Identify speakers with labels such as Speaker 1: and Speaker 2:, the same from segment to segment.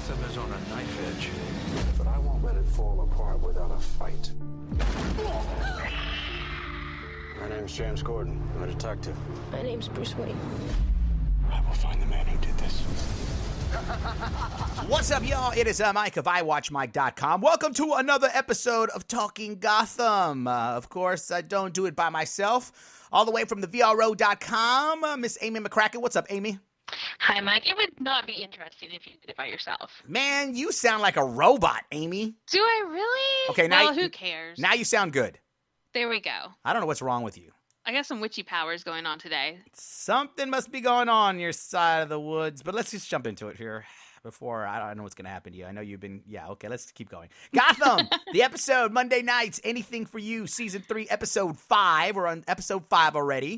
Speaker 1: Gotham is on a knife edge.
Speaker 2: But I won't let it fall apart without a fight.
Speaker 3: My name's James Gordon. I'm a detective.
Speaker 4: My name's Bruce Wayne.
Speaker 2: I will find the man who did this.
Speaker 5: What's up, y'all? It is Mike of iWatchMike.com. Welcome to another episode of Talking Gotham. Of course, I don't do it by myself. All the way from the VRO.com, Miss Amy McCracken. What's up, Amy?
Speaker 6: Hi, Mike. It would not be interesting if you did it by yourself.
Speaker 5: Man, you sound like a robot, Amy.
Speaker 6: Do I really?
Speaker 5: Okay, now
Speaker 6: who cares?
Speaker 5: Now you sound good.
Speaker 6: There we go.
Speaker 5: I don't know what's wrong with you.
Speaker 6: I got some witchy powers going on today.
Speaker 5: Something must be going on your side of the woods, but let's just jump into it here before I don't know what's going to happen to you. I know you've been, okay, let's keep going. Gotham, the episode, Monday nights, Anything for You, Season 3, Episode 5. We're on Episode 5 already.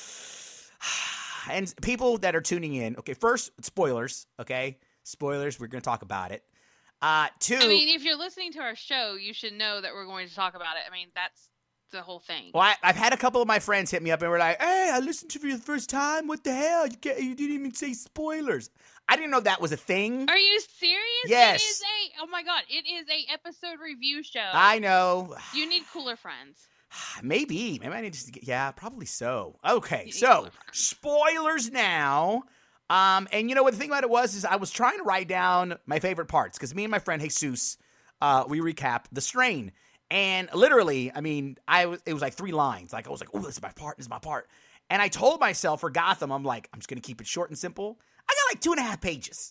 Speaker 5: And people that are tuning in, okay, first, spoilers, okay? Spoilers, we're going to talk about it. Two.
Speaker 6: I mean, if you're listening to our show, you should know that we're going to talk about it. I mean, that's the whole thing.
Speaker 5: Well, I've had a couple of my friends hit me up and were like, hey, I listened to you for the first time. What the hell? You didn't even say spoilers. I didn't know that was a thing.
Speaker 6: Are you serious?
Speaker 5: Yes.
Speaker 6: It is oh my God, it is a episode review show.
Speaker 5: I know.
Speaker 6: You need cooler friends.
Speaker 5: Maybe I need to get, probably so. Okay, so spoilers now. And you know what the thing about it was I was trying to write down my favorite parts because me and my friend Jesus, we recap The Strain. And literally, I mean, it was like 3 lines. Like I was like, oh, this is my part. And I told myself for Gotham, I'm like, I'm just gonna keep it short and simple. I got like 2.5 pages.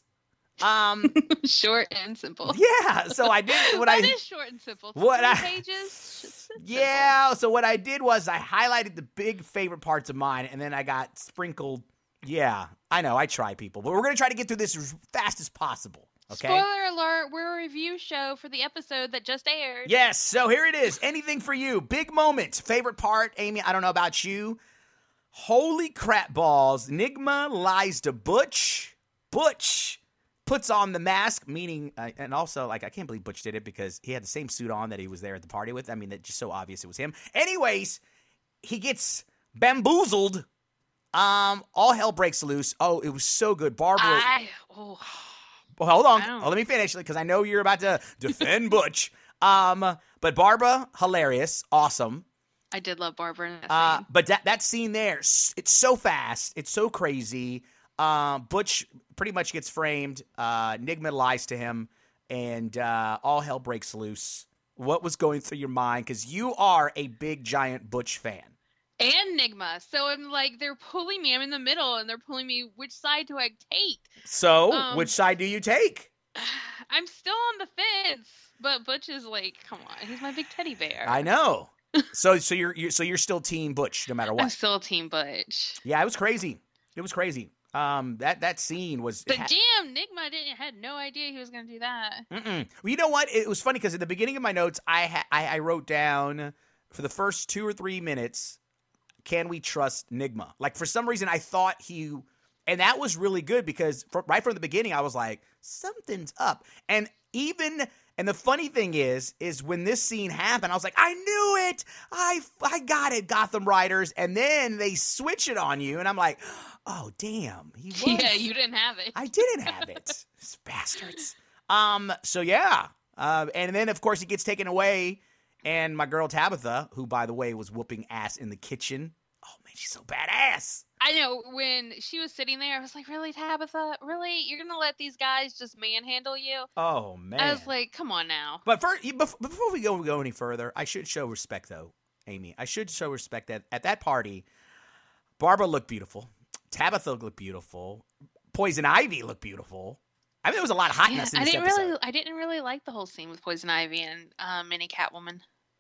Speaker 6: Short and simple.
Speaker 5: Yeah, so I did
Speaker 6: That is short and simple. 3 pages.
Speaker 5: Yeah, so what I did was I highlighted the big favorite parts of mine, and then I got sprinkled. Yeah, I know, I try, people, but we're gonna try to get through this as fast as possible. Okay.
Speaker 6: Spoiler alert, we're a review show for the episode that just aired.
Speaker 5: Yes, so here it is. Anything for You. Big moment. Favorite part, Amy, I don't know about you. Holy crap balls. Nigma lies to Butch. Butch puts on the mask, meaning, and also, like, I can't believe Butch did it because he had the same suit on that he was there at the party with. I mean, it's just so obvious it was him. Anyways, he gets bamboozled. All hell breaks loose. Oh, it was so good. Barbara. Well, hold on. Let me finish because I know you're about to defend Butch. But Barbara, hilarious, awesome.
Speaker 6: I did love Barbara in that scene.
Speaker 5: But that scene there, it's so fast, it's so crazy. Butch pretty much gets framed. Nigma lies to him, and all hell breaks loose. What was going through your mind? Because you are a big, giant Butch fan.
Speaker 6: And Nigma. So I'm like, they're pulling me. I'm in the middle, and they're pulling me. Which side do I take?
Speaker 5: So, which side do you take?
Speaker 6: I'm still on the fence, but Butch is like, come on, he's my big teddy bear.
Speaker 5: I know. So you're still Team Butch no matter what.
Speaker 6: I'm still Team Butch.
Speaker 5: Yeah, it was crazy. It was crazy. That scene was.
Speaker 6: But damn, Nigma had no idea he was going to do that.
Speaker 5: Well, you know what? It was funny because at the beginning of my notes, I wrote down for the first 2 or 3 minutes, can we trust Nigma? Like, for some reason, I thought and that was really good because right from the beginning, I was like, something's up. And the funny thing is when this scene happened, I was like, I knew it. I got it, Gotham writers. And then they switch it on you, and I'm like, oh, damn. He was.
Speaker 6: Yeah, you didn't have it.
Speaker 5: I didn't have it. These bastards. So, yeah. And then, of course, he gets taken away. And my girl Tabitha, who, by the way, was whooping ass in the kitchen. Oh, man, she's so badass.
Speaker 6: I know. When she was sitting there, I was like, really, Tabitha? Really? You're going to let these guys just manhandle you?
Speaker 5: Oh, man.
Speaker 6: I was like, come on now.
Speaker 5: But before we go any further, I should show respect, though, Amy. I should show respect that at that party, Barbara looked beautiful. Tabitha looked beautiful. Poison Ivy looked beautiful. I mean, there was a lot of hotness in this episode.
Speaker 6: I didn't really like the whole scene with Poison Ivy and Mini Catwoman.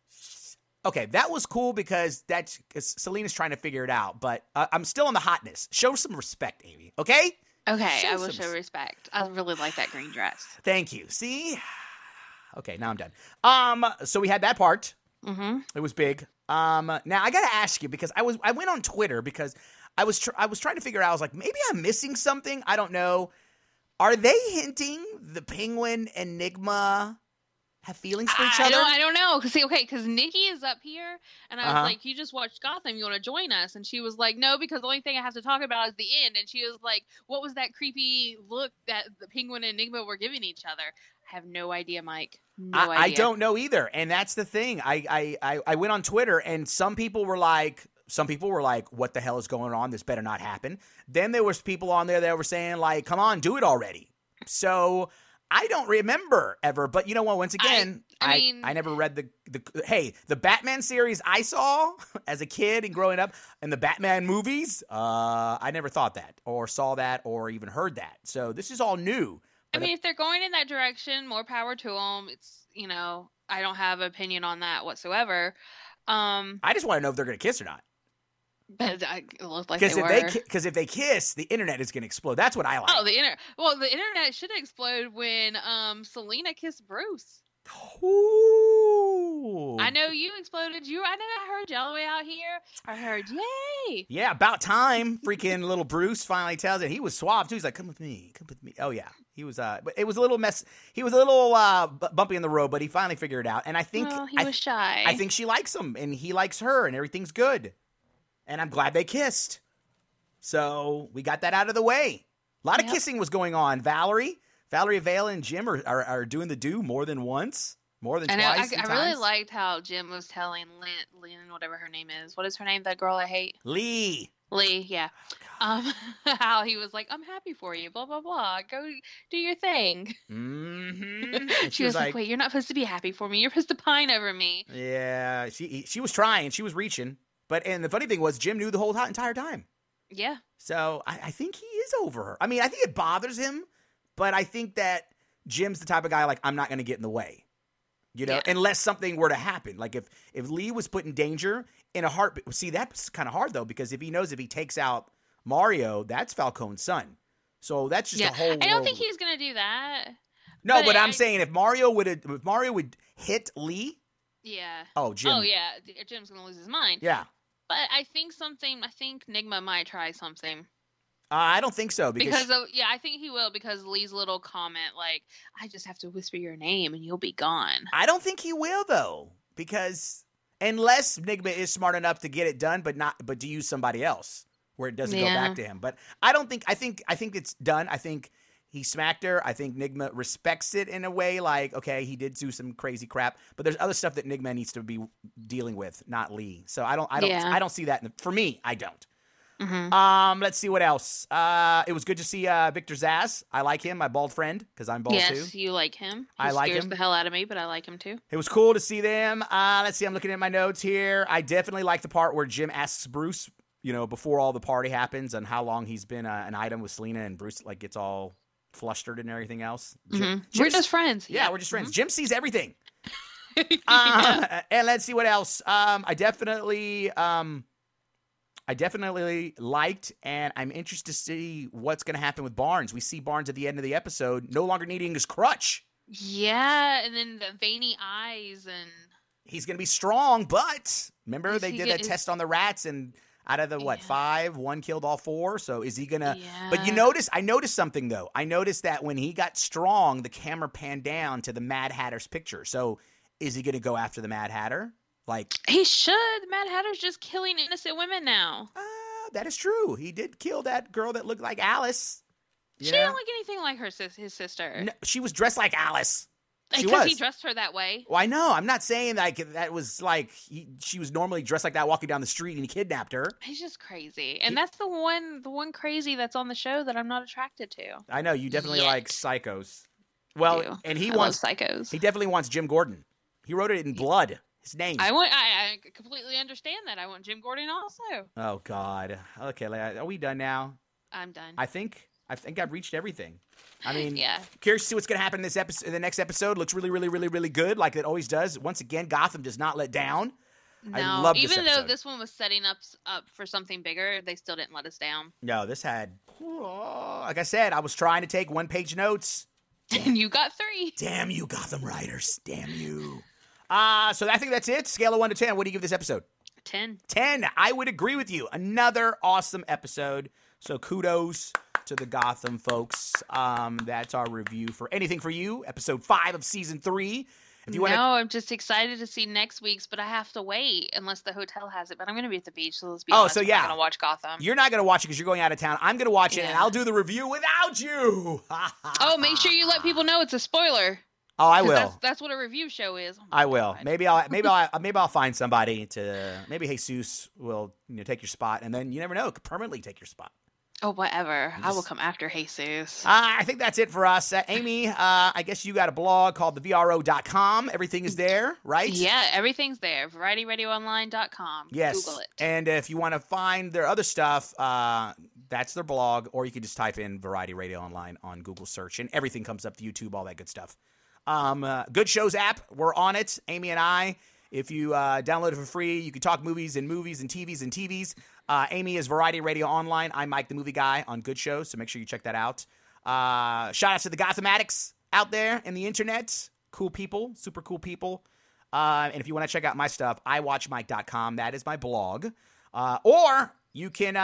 Speaker 5: Okay, that was cool because Selena's trying to figure it out, but I'm still on the hotness. Show some respect, Amy, okay?
Speaker 6: Okay, I will show respect. I really like that green dress.
Speaker 5: Thank you. See? Okay, now I'm done. So we had that part.
Speaker 6: Mm-hmm.
Speaker 5: It was big. Now I got to ask you because I went on Twitter because I was trying to figure out, I was like, maybe I'm missing something. I don't know. Are they hinting the Penguin and Nigma have feelings for each other?
Speaker 6: I don't know. Because Nikki is up here, and I was
Speaker 5: Uh-huh.
Speaker 6: like, "You just watched Gotham. You want to join us?" And she was like, "No, because the only thing I have to talk about is the end." And she was like, "What was that creepy look that the Penguin and Enigma were giving each other?" I have no idea, Mike. No idea.
Speaker 5: I don't know either, and that's the thing. I went on Twitter, and some people were like, "What the hell is going on? This better not happen." Then there was people on there that were saying like, "Come on, do it already." So I don't remember ever, but you know what? Once again,
Speaker 6: I mean,
Speaker 5: I never read the Batman series I saw as a kid and growing up, and the Batman movies. I never thought that, or saw that, or even heard that. So this is all new.
Speaker 6: I mean, if they're going in that direction, more power to them. It's, I don't have an opinion on that whatsoever.
Speaker 5: I just want to know if they're going to kiss or not.
Speaker 6: But it looked like they were.
Speaker 5: Because if they kiss, the internet is going to explode. That's what I like.
Speaker 6: Oh, the internet should explode when Selena kissed Bruce.
Speaker 5: Ooh.
Speaker 6: I know you exploded. I heard you all the way out here. I heard, yay!
Speaker 5: Yeah, about time. Freaking little Bruce finally tells it. He was suave too. He's like, "Come with me, come with me." Oh yeah, he was. But it was a little mess. He was a little bumpy in the road, but he finally figured it out. And I think
Speaker 6: he was shy.
Speaker 5: I think she likes him, and he likes her, and everything's good. And I'm glad they kissed. So we got that out of the way. A lot of kissing was going on. Valerie Vale and Jim are doing the do more than once, more than twice.
Speaker 6: I really liked how Jim was telling Lynn, whatever her name is. What is her name? That girl I hate.
Speaker 5: Lee,
Speaker 6: yeah. How he was like, "I'm happy for you, blah blah blah. Go do your thing."
Speaker 5: Mm-hmm.
Speaker 6: She was like, "Wait, you're not supposed to be happy for me. You're supposed to pine over me."
Speaker 5: Yeah, she was trying. She was reaching. And the funny thing was, Jim knew the whole entire time.
Speaker 6: Yeah.
Speaker 5: So I think he is over her. I mean, I think it bothers him, but I think that Jim's the type of guy like, I'm not going to get in the way, unless something were to happen. Like if Lee was put in danger in a heartbeat. See, that's kind of hard though, because if he knows if he takes out Mario, that's Falcone's son. So that's just a whole.
Speaker 6: I don't think he's going to do that.
Speaker 5: No, but I'm saying if Mario would hit Lee.
Speaker 6: Yeah.
Speaker 5: Oh, Jim.
Speaker 6: Oh, yeah. Jim's going to lose his mind.
Speaker 5: Yeah.
Speaker 6: But I think Nigma might try something.
Speaker 5: I don't think so.
Speaker 6: I think he will, because Lee's little comment, like, "I just have to whisper your name and you'll be gone."
Speaker 5: I don't think he will, though, because unless Nigma is smart enough to get it done, but to use somebody else where it doesn't go back to him. But I think it's done. I think he smacked her. I think Nigma respects it in a way, like, okay, he did do some crazy crap, but there's other stuff that Nigma needs to be dealing with, not Lee. So I don't see that. For me, I don't.
Speaker 6: Mm-hmm.
Speaker 5: Let's see what else. It was good to see Victor Zsasz. I like him, my bald friend, because I'm bald too.
Speaker 6: Yes, you like him.
Speaker 5: I like him.
Speaker 6: Scares the hell out of me, but I like him too.
Speaker 5: It was cool to see them. Let's see. I'm looking at my notes here. I definitely like the part where Jim asks Bruce, before all the party happens, and how long he's been an item with Selena, and Bruce gets all flustered and everything else.
Speaker 6: We're just friends.
Speaker 5: Yeah, we're just friends. Jim sees everything. And let's see what else. I definitely liked, and I'm interested to see what's going to happen with Barnes. We see Barnes at the end of the episode no longer needing his crutch.
Speaker 6: Yeah, and then the veiny eyes, and
Speaker 5: he's going to be strong. But remember, they did a test on the rats, and out of the 5, 1 killed all 4. So is he gonna? Yeah. But I noticed something though. I noticed that when he got strong, the camera panned down to the Mad Hatter's picture. So is he gonna go after the Mad Hatter? Like
Speaker 6: he should. Mad Hatter's just killing innocent women now.
Speaker 5: That is true. He did kill that girl that looked like Alice.
Speaker 6: She didn't look anything like his sister.
Speaker 5: No, she was dressed like Alice.
Speaker 6: Because he dressed her that way.
Speaker 5: Well, I know. I'm not saying that was like she was normally dressed like that walking down the street and he kidnapped her.
Speaker 6: He's just crazy. And that's the one crazy that's on the show that I'm not attracted to.
Speaker 5: I know. You definitely like psychos. Well, and he wants
Speaker 6: psychos.
Speaker 5: He definitely wants Jim Gordon. He wrote it in blood. His name.
Speaker 6: I completely understand that. I want Jim Gordon also.
Speaker 5: Oh, God. Okay, are we done now?
Speaker 6: I'm done.
Speaker 5: I think I've reached everything. I mean,
Speaker 6: yeah.
Speaker 5: Curious to see what's going to happen in this episode. The next episode looks really, really, really, really good, like it always does. Once again, Gotham does not let down.
Speaker 6: No,
Speaker 5: I love this
Speaker 6: even
Speaker 5: episode.
Speaker 6: though this one was setting up for something bigger, they still didn't let us down.
Speaker 5: No, this had, like I said, I was trying to take 1-page notes.
Speaker 6: And you got 3.
Speaker 5: Damn you, Gotham writers. Damn you. So I think that's it. Scale of 1 to 10. What do you give this episode?
Speaker 6: 10.
Speaker 5: 10. I would agree with you. Another awesome episode. So kudos to the Gotham folks. That's our review for Anything for You, episode 5 of season 3. If you want
Speaker 6: No, I'm just excited to see next week's, but I have to wait unless the hotel has it. But I'm going to be at the beach, so let's be honest.
Speaker 5: so
Speaker 6: I'm
Speaker 5: yeah.
Speaker 6: not going to watch Gotham.
Speaker 5: You're not going to watch it because you're going out of town. I'm going to watch it, and
Speaker 6: Yeah.
Speaker 5: I'll do the review without you.
Speaker 6: Oh, make sure you let people know it's a spoiler.
Speaker 5: Oh, I
Speaker 6: 'Cause
Speaker 5: will.
Speaker 6: That's what a review show is. Oh my
Speaker 5: I will.
Speaker 6: God.
Speaker 5: Maybe I'll find somebody to. Maybe Jesus will take your spot, and then you never know, could permanently take your spot.
Speaker 6: Oh, whatever. I will come after Jesus.
Speaker 5: I think that's it for us. Amy, I guess you got a blog called thevro.com. Everything is there, right?
Speaker 6: Yeah, everything's there. VarietyRadioOnline.com.
Speaker 5: Yes.
Speaker 6: Google it.
Speaker 5: And if you want to find their other stuff, that's their blog, or you can just type in Variety Radio Online on Google search, and everything comes up, YouTube, all that good stuff. Good Shows app, we're on it, Amy and I. If you download it for free, you can talk movies and TVs. Amy is Variety Radio Online. I'm Mike, the movie guy, on Good Shows, so make sure you check that out. Shout out to the Gotham addicts out there in the internet. Cool people, super cool people. And if you want to check out my stuff, iwatchmike.com. That is my blog. Or you can,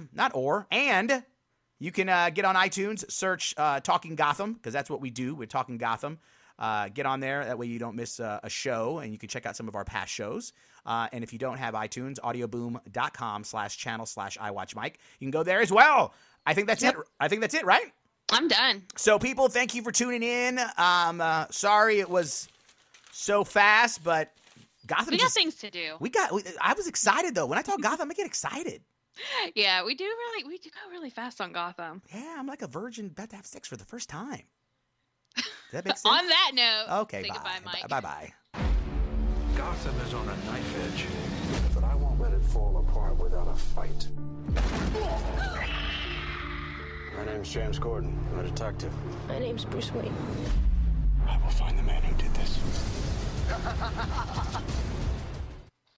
Speaker 5: you can get on iTunes, search Talking Gotham, because that's what we do. We're Talking Gotham. Get on there. That way you don't miss a show, and you can check out some of our past shows. And if you don't have iTunes, audioboom.com/channel/iWatchMike. You can go there as well. I think that's it. I think that's it, right?
Speaker 6: I'm done.
Speaker 5: So, people, thank you for tuning in. Sorry it was so fast, but Gotham.
Speaker 6: We got things to do.
Speaker 5: I was excited though. When I talk Gotham, I get excited.
Speaker 6: Yeah, we do go really fast on Gotham.
Speaker 5: Yeah, I'm like a virgin about to have sex for the first time. Does that make sense?
Speaker 6: On that note,
Speaker 5: Okay,
Speaker 6: say goodbye, Mike.
Speaker 5: Bye-bye.
Speaker 2: Gotham is on a knife edge, but I won't let it fall apart without a fight.
Speaker 3: My name's James Gordon. I'm a detective.
Speaker 1: My name's Bruce Wayne.
Speaker 2: I will find the man who did this.